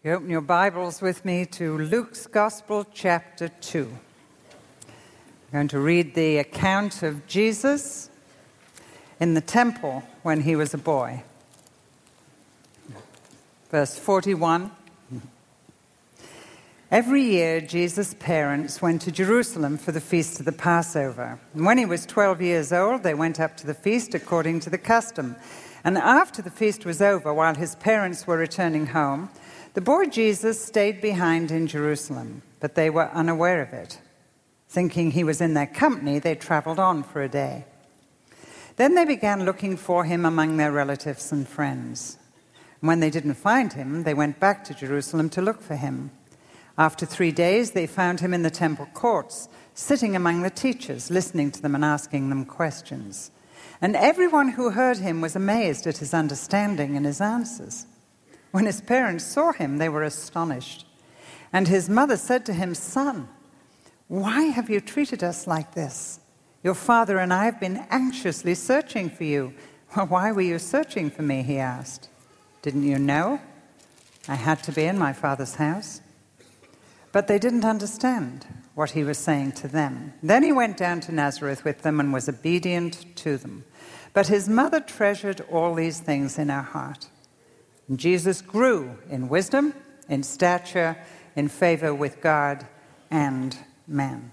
You open your Bibles with me to Luke's Gospel, chapter 2. I'm going to read the account of Jesus in the temple when he was a boy. Verse 41. Every year, Jesus' parents went to Jerusalem for the feast of the Passover. And when he was 12 years old, they went up to the feast according to the custom. And after the feast was over, while his parents were returning home, the boy Jesus stayed behind in Jerusalem, but they were unaware of it. Thinking he was in their company, they traveled on for a day. Then they began looking for him among their relatives and friends. And when they didn't find him, they went back to Jerusalem to look for him. After 3 days, they found him in the temple courts, sitting among the teachers, listening to them and asking them questions. And everyone who heard him was amazed at his understanding and his answers. When his parents saw him, they were astonished. And his mother said to him, "Son, why have you treated us like this? Your father and I have been anxiously searching for you." "Well, why were you searching for me?" he asked. "Didn't you know I had to be in my father's house?" But they didn't understand what he was saying to them. Then he went down to Nazareth with them and was obedient to them. But his mother treasured all these things in her heart. And Jesus grew in wisdom, in stature, in favor with God and man.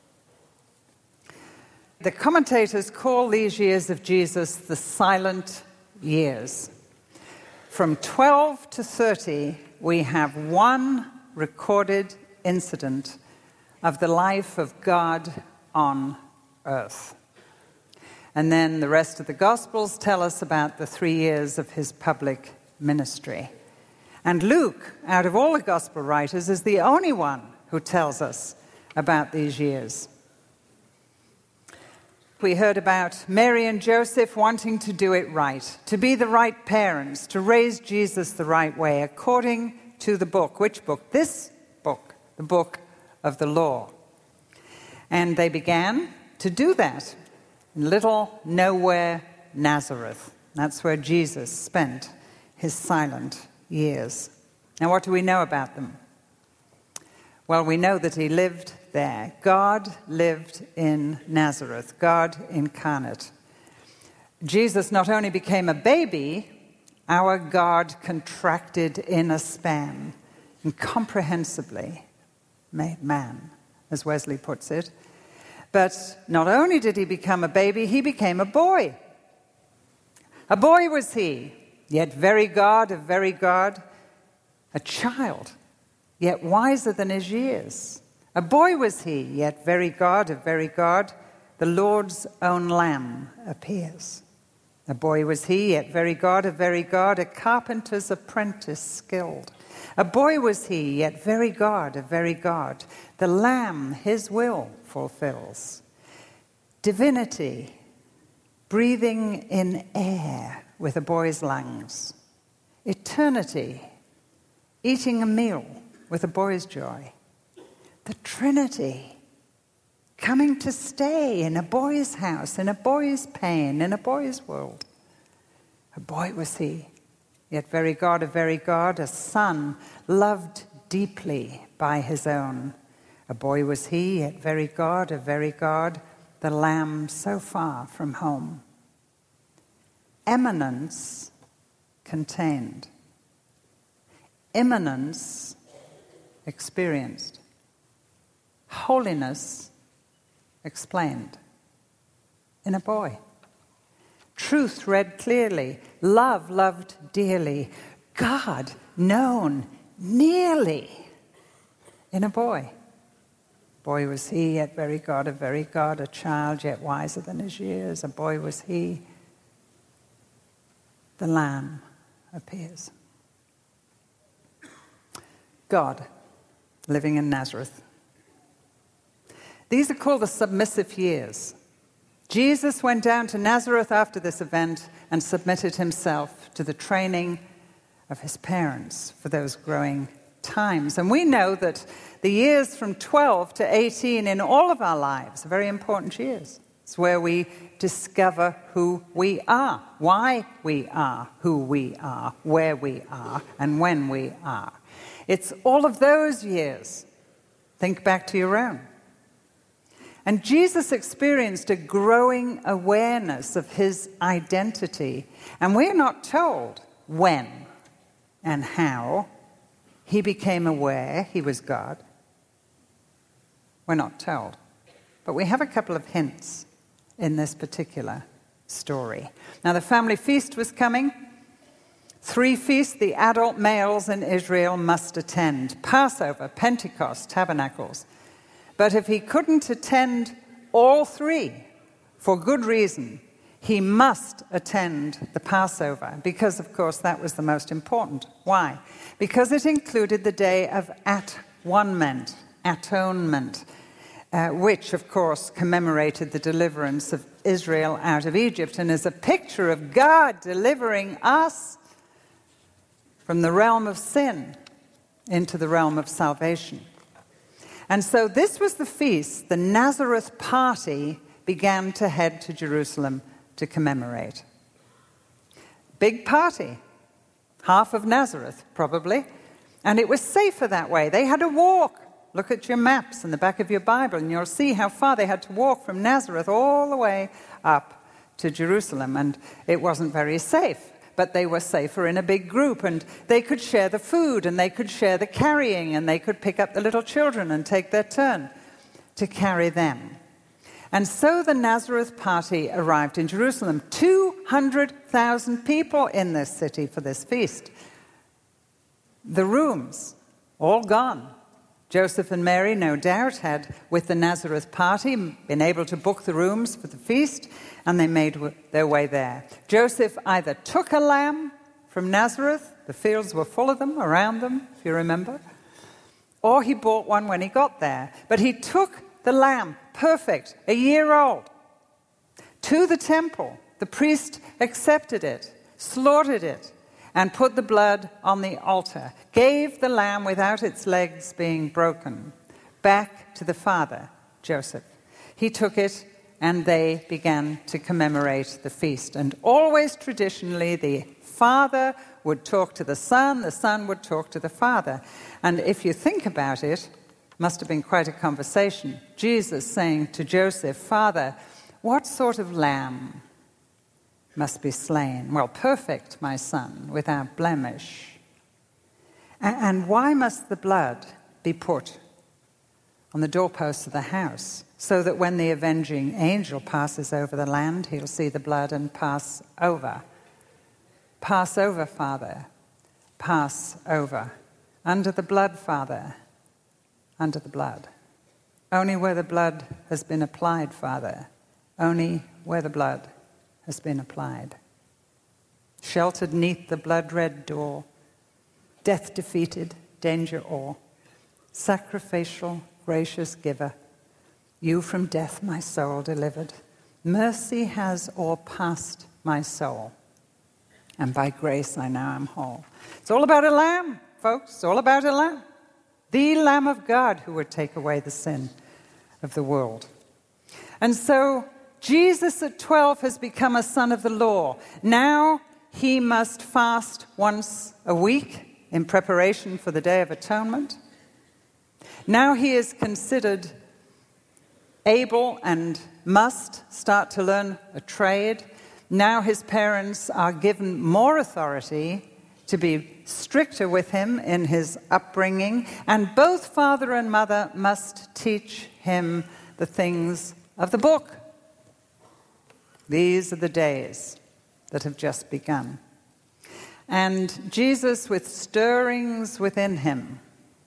The commentators call these years of Jesus the silent years. From 12 to 30, we have one recorded incident of the life of God on earth. And then the rest of the Gospels tell us about the 3 years of his public ministry. And Luke, out of all the Gospel writers, is the only one who tells us about these years. We heard about Mary and Joseph wanting to do it right, to be the right parents, to raise Jesus the right way, according to the book. Which book? This book, the book of the law. And they began to do that in little nowhere Nazareth. That's where Jesus spent his silent years. Now, what do we know about them? Well, we know that he lived there. God lived in Nazareth, God incarnate. Jesus not only became a baby, our God contracted in a span, incomprehensibly made man, as Wesley puts it. But not only did he become a baby, he became a boy. A boy was he, yet very God of very God. A child, yet wiser than his years. A boy was he, yet very God of very God. The Lord's own Lamb appears. A boy was he, yet very God of very God. A carpenter's apprentice skilled. A boy was he, yet very God of very God. The Lamb his will fulfills. Divinity, breathing in air with a boy's lungs. Eternity, eating a meal with a boy's joy. The Trinity, coming to stay in a boy's house, in a boy's pain, in a boy's world. A boy was he, yet very God of very God, a son loved deeply by his own. A boy was he, yet very God of very God, the Lamb so far from home. Eminence contained. Immanence experienced. Holiness explained. In a boy. Truth read clearly. Love loved dearly. God known nearly. In a boy. Boy was he, yet very God of very God. A child, yet wiser than his years. A boy was he. The Lamb appears. God, living in Nazareth. These are called the submissive years. Jesus went down to Nazareth after this event and submitted himself to the training of his parents for those growing times. And we know that the years from 12 to 18 in all of our lives are very important years. It's where we discover who we are, why we are who we are, where we are, and when we are. It's all of those years. Think back to your own. And Jesus experienced a growing awareness of his identity. And we're not told when and how he became aware he was God. We're not told. But we have a couple of hints in this particular story. Now, the family feast was coming. 3 feasts the adult males in Israel must attend: Passover, Pentecost, Tabernacles. But if he couldn't attend all 3 for good reason, he must attend the Passover because, of course, that was the most important. Why? Because it included the day of atonement, which, of course, commemorated the deliverance of Israel out of Egypt and is a picture of God delivering us from the realm of sin into the realm of salvation. And so this was the feast the Nazareth party began to head to Jerusalem to commemorate. Big party, half of Nazareth probably, and it was safer that way. They had to walk. Look at your maps in the back of your Bible, and you'll see how far they had to walk from Nazareth all the way up to Jerusalem. And it wasn't very safe, but they were safer in a big group, and they could share the food, and they could share the carrying, and they could pick up the little children and take their turn to carry them. And so the Nazareth party arrived in Jerusalem. 200,000 people in this city for this feast. The rooms, all gone. Joseph and Mary, no doubt, had, with the Nazareth party, been able to book the rooms for the feast, and they made their way there. Joseph either took a lamb from Nazareth, the fields were full of them, around them, if you remember, or he bought one when he got there. But he took the lamb, perfect, a year old, to the temple. The priest accepted it, slaughtered it, and put the blood on the altar, gave the lamb without its legs being broken back to the father, Joseph. He took it, and they began to commemorate the feast. And always traditionally, the father would talk to the son would talk to the father. And if you think about it, must have been quite a conversation. Jesus saying to Joseph, "Father, what sort of lamb must be slain?" "Well, perfect, my son, without blemish." "And why must the blood be put on the doorposts of the house, so that when the avenging angel passes over the land, he'll see the blood and pass over?" Pass over, Father, pass over. Under the blood, Father, under the blood. Only where the blood has been applied, Father, only where the blood has been applied. Sheltered neath the blood-red door, death defeated, danger o'er, sacrificial, gracious giver, you from death my soul delivered. Mercy has o'erpassed my soul, and by grace I now am whole. It's all about a lamb, folks. It's all about a lamb. The Lamb of God who would take away the sin of the world. And so Jesus at 12 has become a son of the law. Now he must fast once a week in preparation for the Day of Atonement. Now he is considered able and must start to learn a trade. Now his parents are given more authority to be stricter with him in his upbringing, and both father and mother must teach him the things of the book. These are the days that have just begun. And Jesus, with stirrings within him,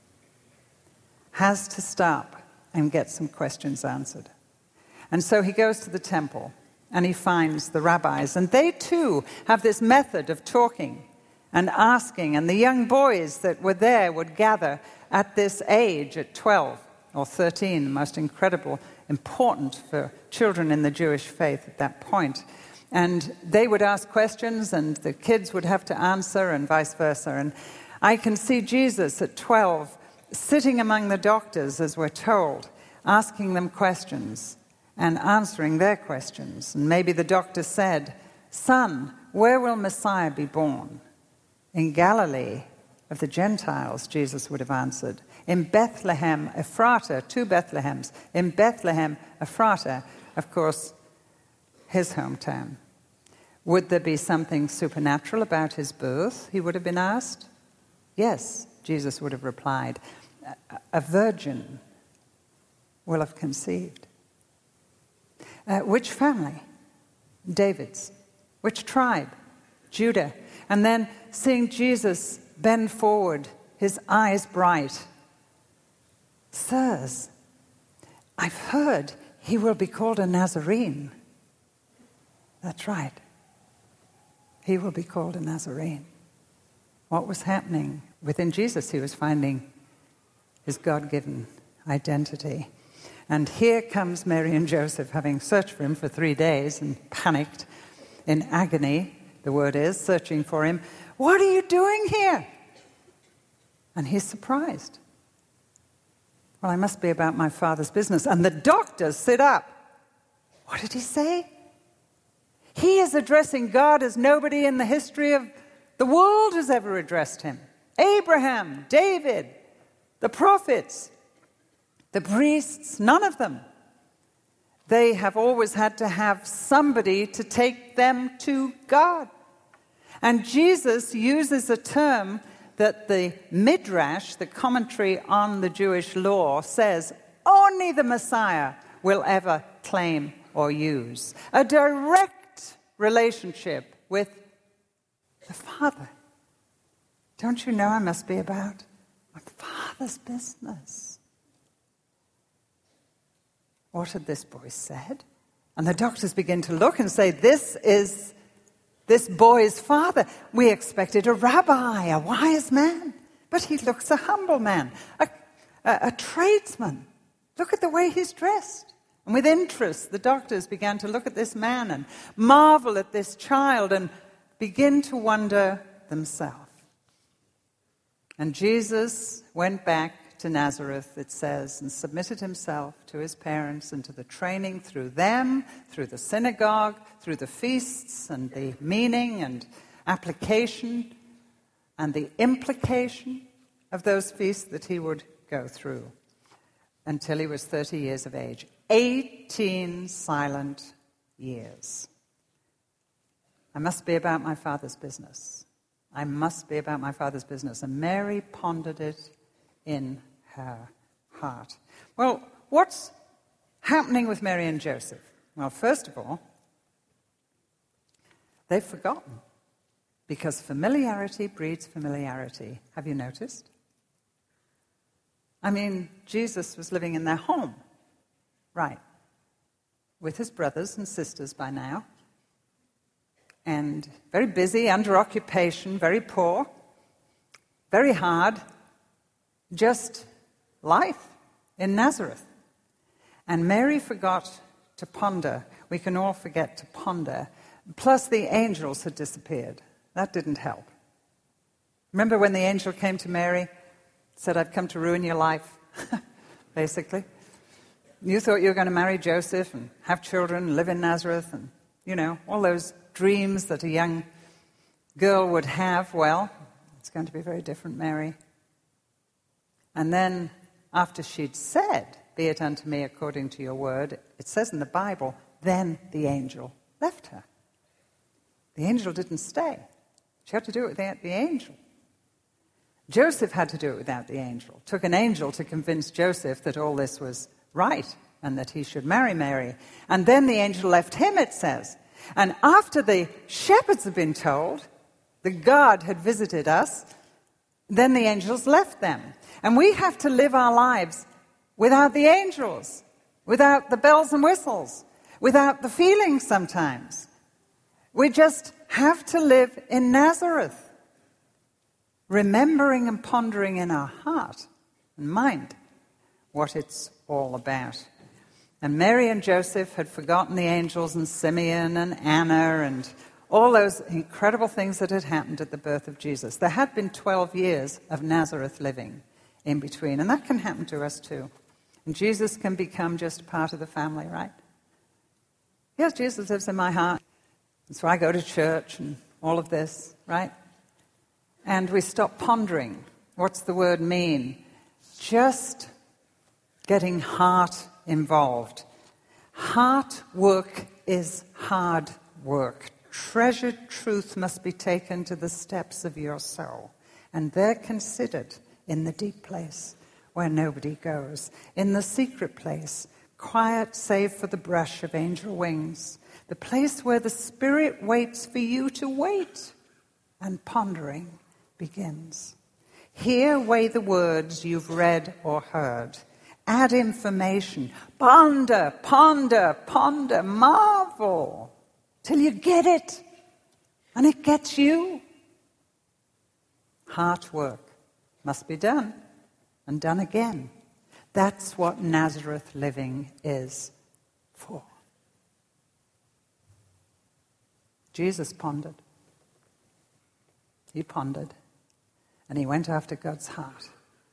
has to stop and get some questions answered. And so he goes to the temple and he finds the rabbis, and they too have this method of talking and asking, and the young boys that were there would gather at this age, at 12 or 13, the most incredible, important for children in the Jewish faith at that point. And they would ask questions, and the kids would have to answer, and vice versa. And I can see Jesus at 12 sitting among the doctors, as we're told, asking them questions. and answering their questions. And maybe the doctor said, "Son, where will Messiah be born?" "In Galilee of the Gentiles," Jesus would have answered. "In Bethlehem Ephratah," 2 Bethlehems. In Bethlehem Ephratah, of course, his hometown. Would there be something supernatural about his birth, he would have been asked? Yes, Jesus would have replied. A virgin will have conceived. Which family? David's. Which tribe? Judah. And then seeing Jesus bend forward, his eyes bright. "Sirs, I've heard he will be called a Nazarene." That's right. He will be called a Nazarene. What was happening within Jesus? He was finding his God-given identity. And here comes Mary and Joseph, having searched for him for 3 days and panicked, in agony, the word is, searching for him. "What are you doing here?" And he's surprised. "Well, I must be about my Father's business." And the doctors sit up. What did he say? He is addressing God as nobody in the history of the world has ever addressed him. Abraham, David, the prophets, the priests, none of them. They have always had to have somebody to take them to God. And Jesus uses a term that the Midrash, the commentary on the Jewish law, says only the Messiah will ever claim or use. A direct relationship with the Father. Don't you know I must be about my Father's business? What had this boy said? And the doctors begin to look and say, "This is this boy's father. We expected a rabbi, a wise man, but he looks a humble man, a tradesman. Look at the way he's dressed." And with interest, the doctors began to look at this man and marvel at this child and begin to wonder themselves. And Jesus went back to Nazareth, it says, and submitted himself to his parents and to the training through them, through the synagogue, through the feasts and the meaning and application and the implication of those feasts that he would go through until he was 30 years of age. 18 silent years. I must be about my Father's business. I must be about my Father's business. And Mary pondered it in her heart. Well, what's happening with Mary and Joseph? Well, first of all, they've forgotten, because familiarity breeds familiarity. Have you noticed? I mean, Jesus was living in their home, right, with his brothers and sisters by now, and very busy, under occupation, very poor, very hard, just life in Nazareth. And Mary forgot to ponder. We can all forget to ponder. Plus the angels had disappeared. That didn't help. Remember when the angel came to Mary, said, "I've come to ruin your life," basically. You thought you were going to marry Joseph and have children, live in Nazareth, and, you know, all those dreams that a young girl would have. Well, it's going to be very different, Mary. And then, after she'd said, "Be it unto me according to your word," it says in the Bible, then the angel left her. The angel didn't stay. She had to do it without the angel. Joseph had to do it without the angel. It took an angel to convince Joseph that all this was right and that he should marry Mary. And then the angel left him, it says. And after the shepherds had been told that God had visited us, then the angels left them. And we have to live our lives without the angels, without the bells and whistles, without the feelings sometimes. We just have to live in Nazareth, remembering and pondering in our heart and mind what it's all about. And Mary and Joseph had forgotten the angels and Simeon and Anna and all those incredible things that had happened at the birth of Jesus. There had been 12 years of Nazareth living in between, and that can happen to us too. And Jesus can become just part of the family, right? Yes, Jesus lives in my heart. And so I go to church and all of this, right? And we stop pondering. What's the word mean? Just getting heart involved. Heart work is hard work. Treasured truth must be taken to the steps of your soul. And they're considered in the deep place where nobody goes. In the secret place, quiet save for the brush of angel wings. The place where the Spirit waits for you to wait. And pondering begins. Here weigh the words you've read or heard. Add information. Ponder, ponder, ponder. Marvel till you get it. And it gets you. Heart work must be done and done again. That's what Nazareth living is for. Jesus pondered. He pondered. And he went after God's heart.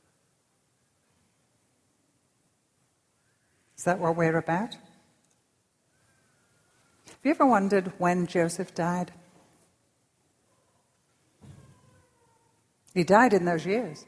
Is that what we're about? Have you ever wondered when Joseph died? He died in those years.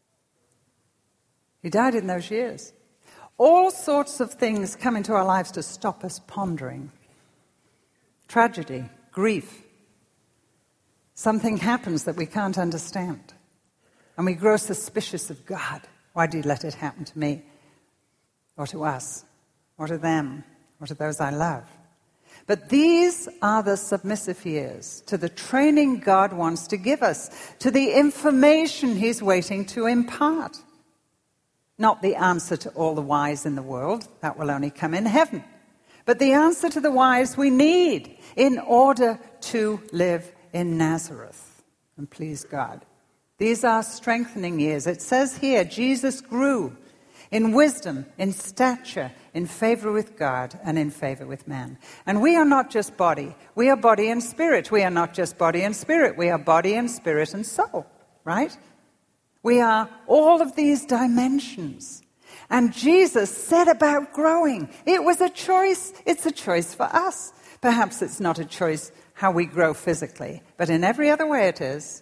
He died in those years. All sorts of things come into our lives to stop us pondering. Tragedy, grief. Something happens that we can't understand. And we grow suspicious of God. Why did he let it happen to me? Or to us? Or to them? Or to those I love? But these are the submissive years to the training God wants to give us, to the information he's waiting to impart. Not the answer to all the whys in the world. That will only come in heaven. But the answer to the whys we need in order to live in Nazareth and please God. These are strengthening years. It says here, Jesus grew in wisdom, in stature, in favor with God, and in favor with man. And we are not just body. We are body and spirit. We are not just body and spirit. We are body and spirit and soul, right? We are all of these dimensions. And Jesus set about growing. It was a choice. It's a choice for us. Perhaps it's not a choice how we grow physically, but in every other way it is.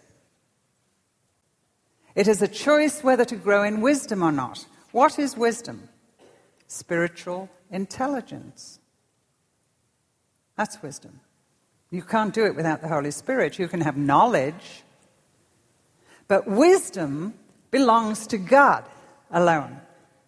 It is a choice whether to grow in wisdom or not. What is wisdom? Spiritual intelligence. That's wisdom. You can't do it without the Holy Spirit. You can have knowledge, but wisdom belongs to God alone.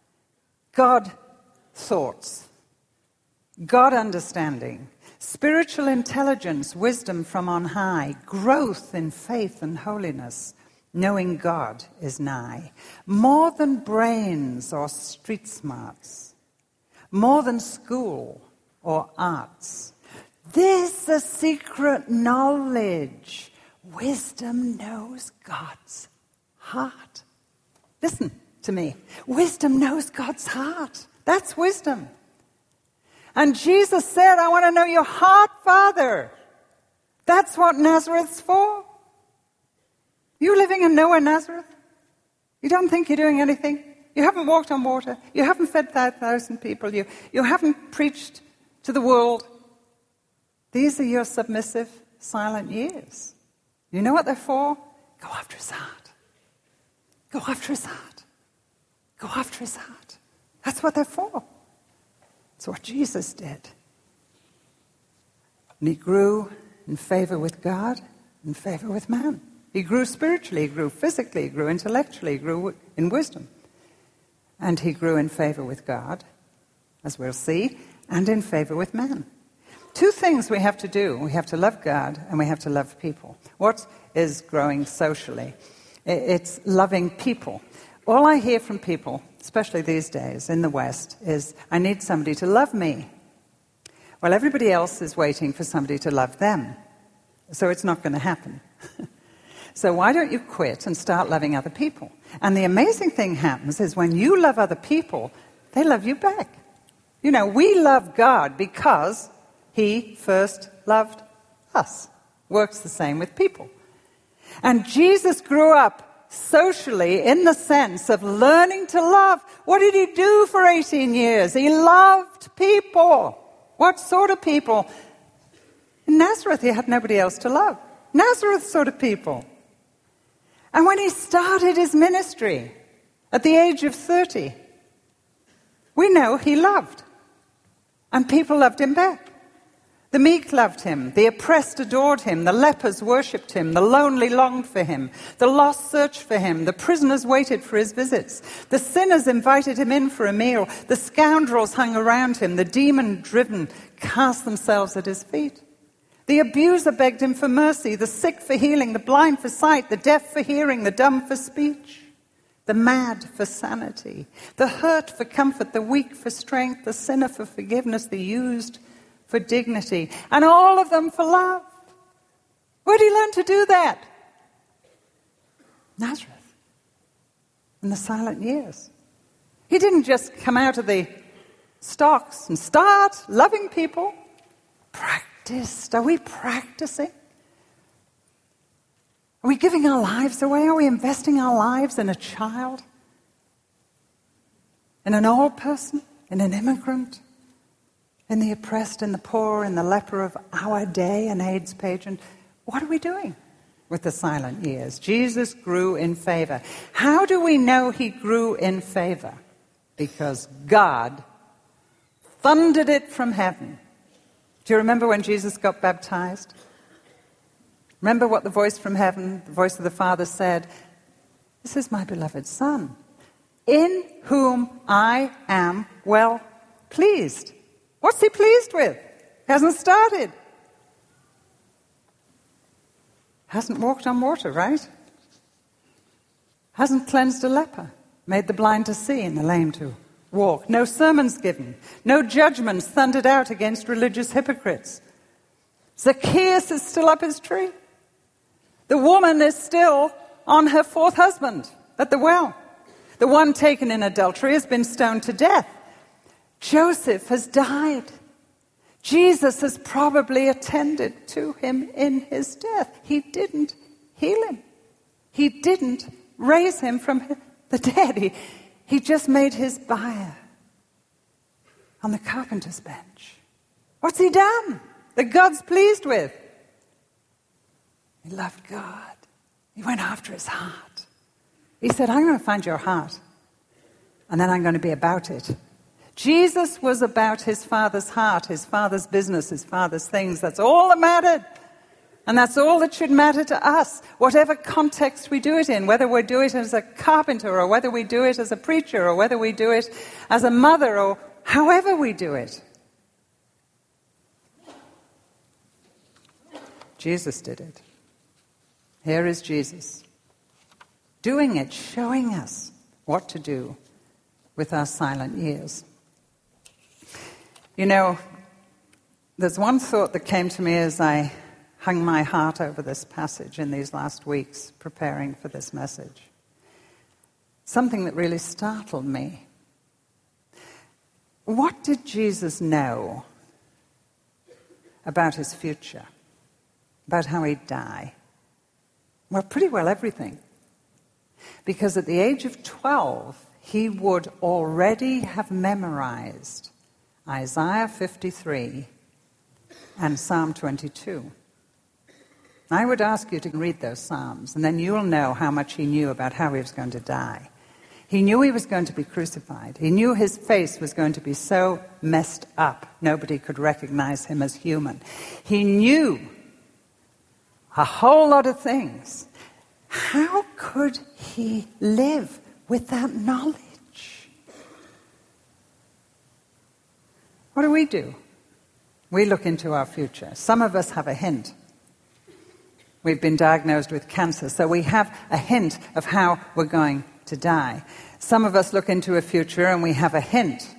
God thoughts, God understanding, spiritual intelligence, wisdom from on high, growth in faith and holiness, knowing God is nigh. More than brains or street smarts, more than school or arts. This is secret knowledge. Wisdom knows God's heart. Listen to me. Wisdom knows God's heart. That's wisdom. And Jesus said, I want to know your heart, Father. That's what Nazareth's for. You living in nowhere, Nazareth? You don't think you're doing anything? You haven't walked on water. You haven't fed 5,000 people. You haven't preached to the world. These are your submissive, silent years. You know what they're for? Go after his heart. Go after his heart. Go after his heart. That's what they're for. That's what Jesus did. And he grew in favor with God, in favor with man. He grew spiritually, he grew physically, he grew intellectually, he grew in wisdom. And he grew in favor with God, as we'll see, and in favor with man. Two things we have to do. We have to love God and we have to love people. What is growing socially? It's loving people. All I hear from people, especially these days in the West, is, I need somebody to love me. Well, everybody else is waiting for somebody to love them. So it's not going to happen. So why don't you quit and start loving other people? And the amazing thing happens is when you love other people, they love you back. You know, we love God because he first loved us. Works the same with people. And Jesus grew up socially in the sense of learning to love. What did he do for 18 years? He loved people. What sort of people? In Nazareth, he had nobody else to love. Nazareth sort of people. And when he started his ministry at the age of 30, we know he loved. And people loved him back. The meek loved him. The oppressed adored him. The lepers worshipped him. The lonely longed for him. The lost searched for him. The prisoners waited for his visits. The sinners invited him in for a meal. The scoundrels hung around him. The demon-driven cast themselves at his feet. The abuser begged him for mercy. The sick for healing. The blind for sight. The deaf for hearing. The dumb for speech. The mad for sanity. The hurt for comfort. The weak for strength. The sinner for forgiveness. The used for dignity, and all of them for love. Where did he learn to do that? Nazareth, in the silent years. He didn't just come out of the stocks and start loving people. Practiced. Are we practicing? Are we giving our lives away? Are we investing our lives in a child? In an old person? In an immigrant? In the oppressed, in the poor, in the leper of our day, an AIDS patient? What are we doing with the silent years? Jesus grew in favor. How do we know he grew in favor? Because God thundered it from heaven. Do you remember when Jesus got baptized? Remember what the voice from heaven, the voice of the Father said? This is my beloved Son, in whom I am well pleased. What's he pleased with? Hasn't started. Hasn't walked on water, right? Hasn't cleansed a leper, made the blind to see and the lame to walk. No sermons given. No judgments thundered out against religious hypocrites. Zacchaeus is still up his tree. The woman is still on her fourth husband at the well. The one taken in adultery has been stoned to death. Joseph has died. Jesus has probably attended to him in his death. He didn't heal him. He didn't raise him from the dead. He just made his bier on the carpenter's bench. What's he done that God's pleased with? He loved God. He went after his heart. He said, I'm going to find your heart, and then I'm going to be about it. Jesus was about his Father's heart, his Father's business, his Father's things. That's all that mattered. And that's all that should matter to us, whatever context we do it in, whether we do it as a carpenter or whether we do it as a preacher or whether we do it as a mother or however we do it. Jesus did it. Here is Jesus doing it, showing us what to do with our silent years. You know, there's one thought that came to me as I hung my heart over this passage in these last weeks, preparing for this message. Something that really startled me. What did Jesus know about his future? About how he'd die? Well, pretty well everything. Because at the age of 12, he would already have memorized Isaiah 53 and Psalm 22. I would ask you to read those Psalms, and then you'll know how much he knew about how he was going to die. He knew he was going to be crucified. He knew his face was going to be so messed up, nobody could recognize him as human. He knew a whole lot of things. How could he live with that knowledge? What do? We look into our future. Some of us have a hint. We've been diagnosed with cancer, so we have a hint of how we're going to die. Some of us look into a future and we have a hint.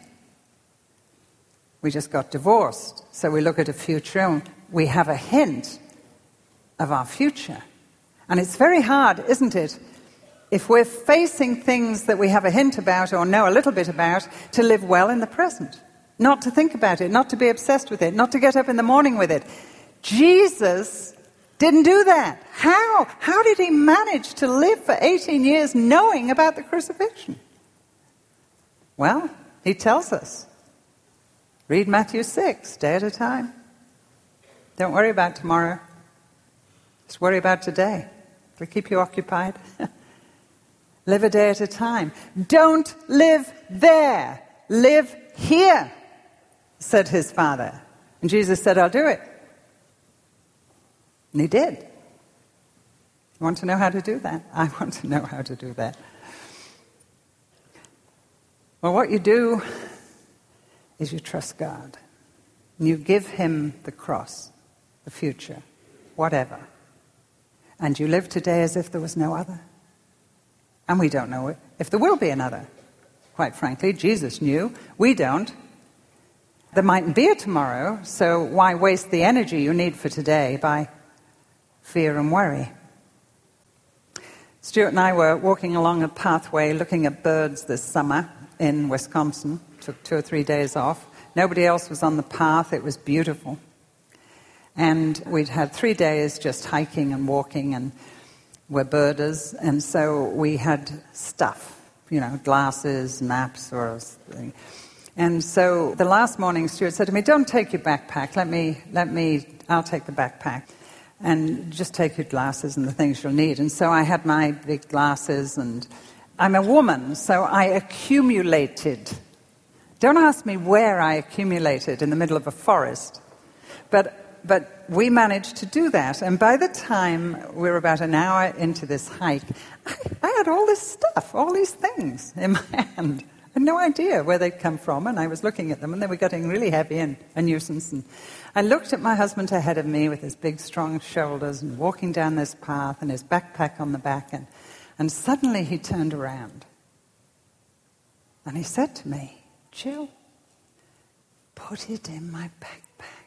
We just got divorced, so we look at a future and we have a hint of our future. And it's very hard, isn't it, if we're facing things that we have a hint about or know a little bit about, to live well in the present. Not to think about it, not to be obsessed with it, not to get up in the morning with it. Jesus didn't do that. How? How did he manage to live for 18 years knowing about the crucifixion? Well, he tells us. Read Matthew 6, day at a time. Don't worry about tomorrow. Just worry about today. It'll keep you occupied. Live a day at a time. Don't live there. Live here, said his father. And Jesus said, I'll do it. And he did. You want to know how to do that? I want to know how to do that. Well, what you do is you trust God. And you give him the cross, the future, whatever. And you live today as if there was no other. And we don't know if there will be another. Quite frankly, Jesus knew. We don't. There mightn't be a tomorrow, so why waste the energy you need for today by fear and worry? Stuart and I were walking along a pathway looking at birds this summer in Wisconsin. Took 2 or 3 days off. Nobody else was on the path. It was beautiful. And we'd had 3 days just hiking and walking, and we're birders, and so we had stuff, glasses, maps, or something. And so the last morning, Stuart said to me, don't take your backpack, I'll take the backpack, and just take your glasses and the things you'll need. And so I had my big glasses, and I'm a woman, so I accumulated. Don't ask me where I accumulated in the middle of a forest, but we managed to do that. And by the time we were about an hour into this hike, I had all this stuff, all these things in my hand. I had no idea where they'd come from, and I was looking at them, and they were getting really heavy and a nuisance. And I looked at my husband ahead of me with his big, strong shoulders and walking down this path and his backpack on the back, and suddenly he turned around. And he said to me, Jill, put it in my backpack.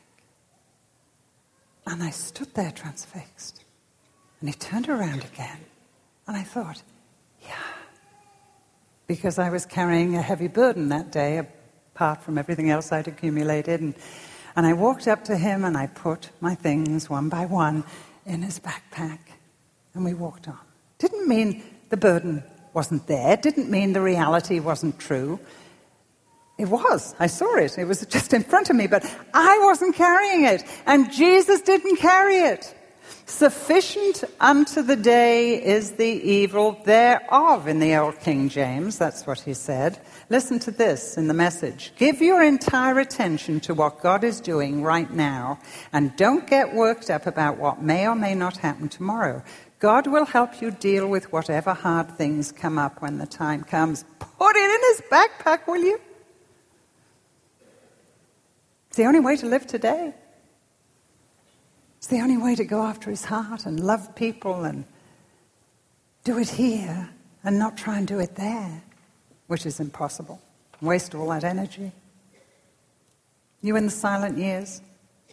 And I stood there transfixed. And he turned around again. And I thought, yeah. Because I was carrying a heavy burden that day, apart from everything else I'd accumulated. And I walked up to him and I put my things one by one in his backpack. And we walked on. Didn't mean the burden wasn't there. Didn't mean the reality wasn't true. It was. I saw it. It was just in front of me, but I wasn't carrying it. And Jesus didn't carry it. Sufficient unto the day is the evil thereof, in the old King James. That's what he said. Listen to this in the Message. Give your entire attention to what God is doing right now, and don't get worked up about what may or may not happen tomorrow. God will help you deal with whatever hard things come up when the time comes. Put it in his backpack, will you? It's the only way to live today. It's the only way to go after his heart and love people and do it here and not try and do it there, which is impossible. Waste all that energy. You in the silent years?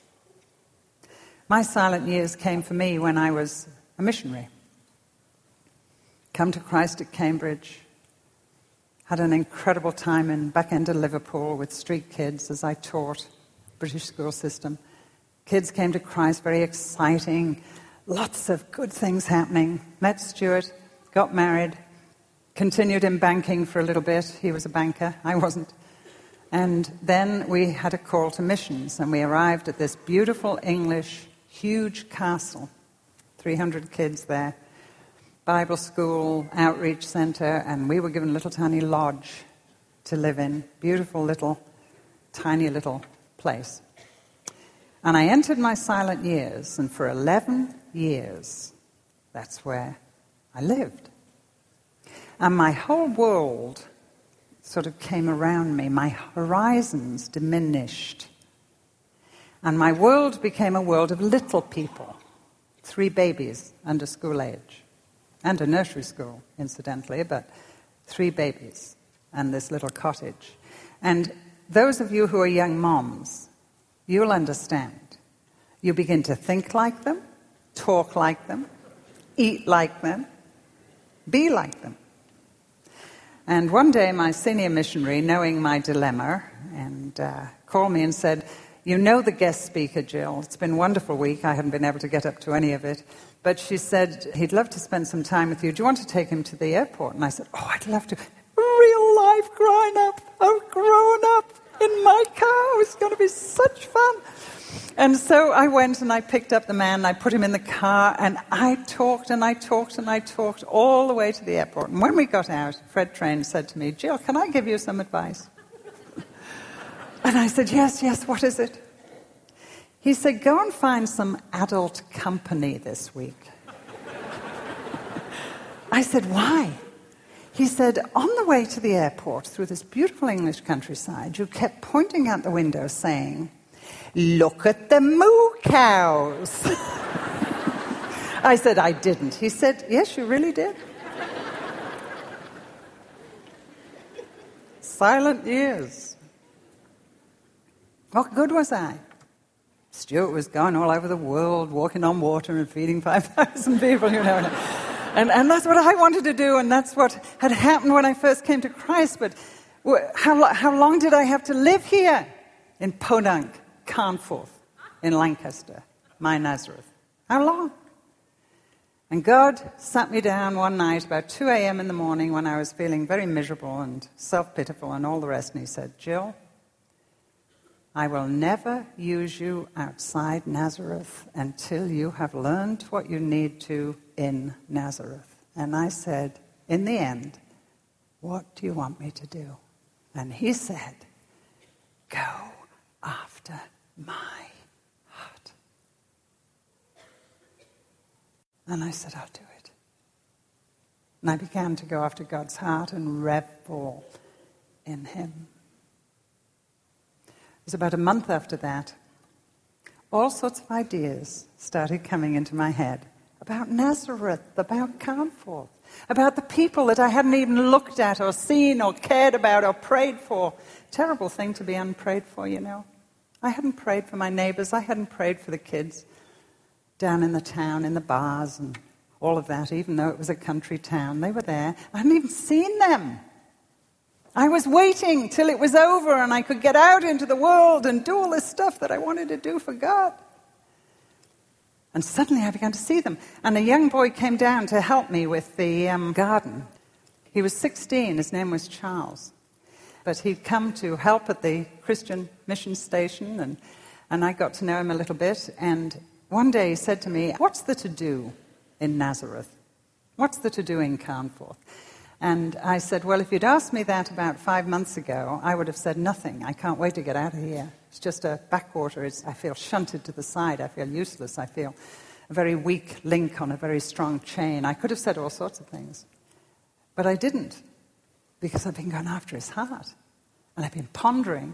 My silent years came for me when I was a missionary. Come to Christ at Cambridge. Had an incredible time in back end of Liverpool with street kids as I taught British school system. Kids came to Christ, very exciting, lots of good things happening. Met Stuart, got married, continued in banking for a little bit. He was a banker, I wasn't. And then we had a call to missions, and we arrived at this beautiful English, huge castle, 300 kids there, Bible school, outreach center, and we were given a little tiny lodge to live in. Beautiful little, tiny little place. And I entered my silent years, and for 11 years, that's where I lived. And my whole world sort of came around me. My horizons diminished. And my world became a world of little people. 3 babies under school age. And a nursery school, incidentally, but 3 babies and this little cottage. And those of you who are young moms, you'll understand. You begin to think like them, talk like them, eat like them, be like them. And one day my senior missionary, knowing my dilemma, and called me and said, you know the guest speaker, Jill. It's been a wonderful week. I haven't been able to get up to any of it. But she said, he'd love to spend some time with you. Do you want to take him to the airport? And I said, I'd love to. Real life grown up. I've grown up in my oh, it's going to be such fun. And so I went and I picked up the man and I put him in the car and I talked and I talked and I talked all the way to the airport. And when we got out, Fred Train said to me, Jill, can I give you some advice? And I said, yes, what is it? He said, go and find some adult company this week. I said, why? He said, on the way to the airport through this beautiful English countryside, you kept pointing out the window saying, look at the moo cows. I said, I didn't. He said, yes, you really did. Silent years. What good was I? Stuart was going all over the world, walking on water and feeding 5,000 people, you know. And that's what I wanted to do, and that's what had happened when I first came to Christ. But how long did I have to live here? In Podunk, Carnforth, in Lancaster, my Nazareth. How long? And God sat me down one night about 2 a.m. in the morning when I was feeling very miserable and self-pitiful and all the rest, and he said, Jill, I will never use you outside Nazareth until you have learned what you need to in Nazareth. And I said, in the end, what do you want me to do? And he said, go after my heart. And I said, I'll do it. And I began to go after God's heart and revel in him. It was about a month after that, all sorts of ideas started coming into my head about Nazareth, about Carnforth, about the people that I hadn't even looked at or seen or cared about or prayed for. Terrible thing to be unprayed for, you know. I hadn't prayed for my neighbors. I hadn't prayed for the kids down in the town, in the bars and all of that, even though it was a country town. They were there. I hadn't even seen them. I was waiting till it was over and I could get out into the world and do all this stuff that I wanted to do for God. And suddenly I began to see them. And a young boy came down to help me with the garden. He was 16. His name was Charles. But he'd come to help at the Christian mission station, and I got to know him a little bit. And one day he said to me, what's the to-do in Nazareth? What's the to-do in Carnforth? And I said, well, if you'd asked me that about 5 months ago, I would have said nothing. I can't wait to get out of here. It's just a backwater. I feel shunted to the side. I feel useless. I feel a very weak link on a very strong chain. I could have said all sorts of things. But I didn't, because I've been going after his heart. And I've been pondering.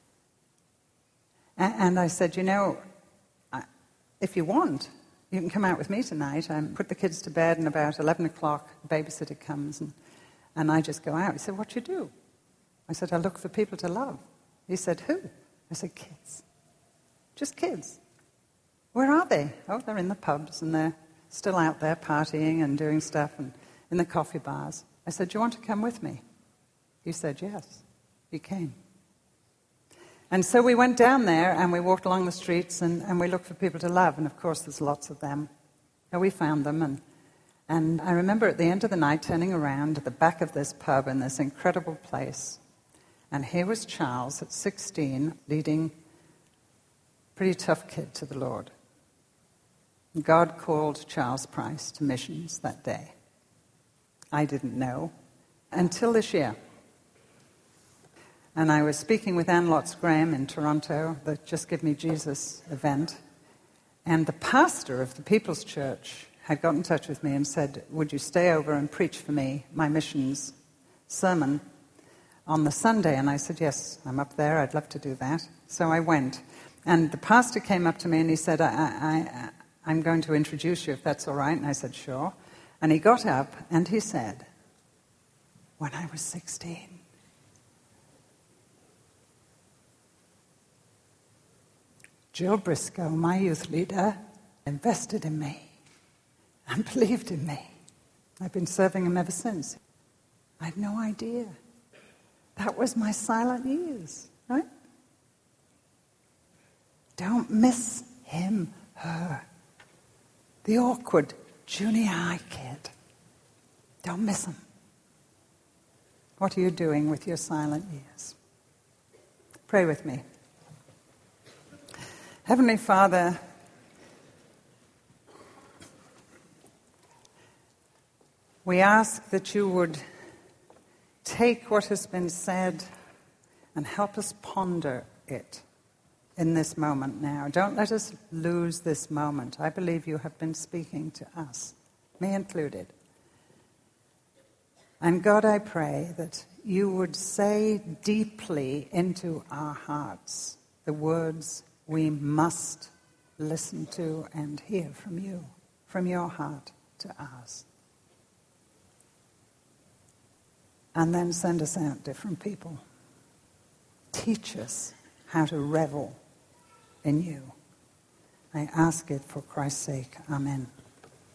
And I said, you know, if you want, you can come out with me tonight. I put the kids to bed, and about 11 o'clock, the babysitter comes, and I just go out. He said, what do you do? I said, I look for people to love. He said, who? I said, kids. Just kids. Where are they? Oh, they're in the pubs, and they're still out there partying and doing stuff, and in the coffee bars. I said, do you want to come with me? He said, yes. He came. And so we went down there, and we walked along the streets, and we looked for people to love, and of course there's lots of them. And we found them, and I remember at the end of the night turning around at the back of this pub in this incredible place, and here was Charles at 16 leading a pretty tough kid to the Lord. God called Charles Price to missions that day. I didn't know until this year. And I was speaking with Anne Lotz-Graham in Toronto, the Just Give Me Jesus event, and the pastor of the People's Church had got in touch with me and said, would you stay over and preach for me my missions sermon on the Sunday? And I said, yes, I'm up there, I'd love to do that. So I went. And the pastor came up to me and he said, I'm going to introduce you if that's all right. And I said, sure. And he got up and he said, when I was 16, Jill Briscoe, my youth leader, invested in me and believed in me. I've been serving him ever since. I had no idea. That was my silent years, right? Don't miss him, her. The awkward junior high kid. Don't miss him. What are you doing with your silent years? Pray with me. Heavenly Father, we ask that you would take what has been said and help us ponder it in this moment now. Don't let us lose this moment. I believe you have been speaking to us, me included. And God, I pray that you would say deeply into our hearts the words we must listen to and hear from you, from your heart to ours. And then send us out different people. Teach us how to revel in you. I ask it for Christ's sake. Amen.